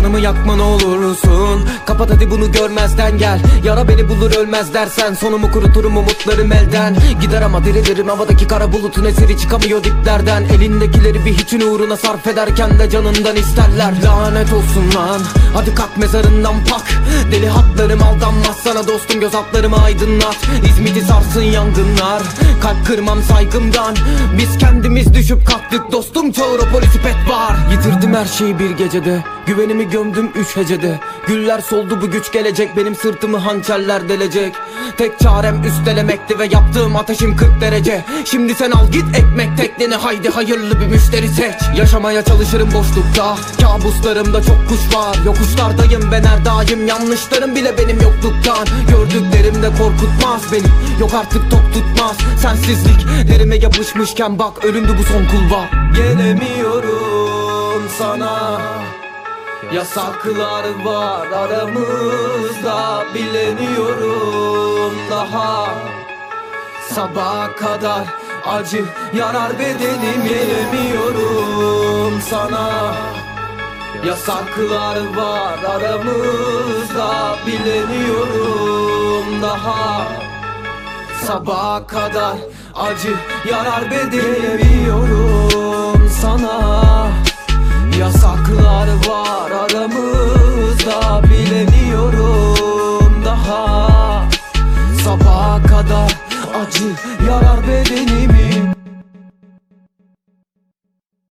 Canımı yakma ne olursun, kapat hadi bunu görmezden gel. Yara beni bulur ölmez dersen, sonumu kuruturum umutlarım elden. Gider ama dirilirim havadaki kara bulutun eseri, çıkamıyor diplerden. Elindekileri bir hiçin uğruna sarf ederken de canından isterler. Lanet olsun lan, hadi kalk mezarından pak. Deli hatlarım aldanmaz sana dostum, göz altlarımı aydınlat. İzmit'i sarsın yangınlar, kalp kırmam saygımdan. Biz kendimiz düşüp kalktık dostum, çağır o polisi pet var. Yitirdim her şeyi bir gecede, güvenimi gömdüm 3 hecede. Güller soldu bu güç gelecek, benim sırtımı hançerler delecek. Tek çarem üstelemekti ve yaptığım ateşim 40 derece. Şimdi sen al git ekmek tekneni, haydi hayırlı bir müşteri seç. Yaşamaya çalışırım boşlukta, kabuslarımda çok kuş var. Yokuşlardayım ben her daim, yanlışlarım bile benim yokluktan. Gördüklerim de korkutmaz beni, yok artık tok tutmaz. Sensizlik derime yapışmışken bak, ölümdü bu son kulvar. Gelemiyorum sana, yasaklar var aramızda, bileniyorum daha. Sabaha kadar acı yarar bedenim, gelemiyorum sana. Yasaklar var aramızda, bileniyorum daha. Sabaha kadar acı yarar bedenim, gelemiyorum sana. Yasaklar var aramızda, bileniyorum daha. Sabaha kadar acı yarar bedenimi.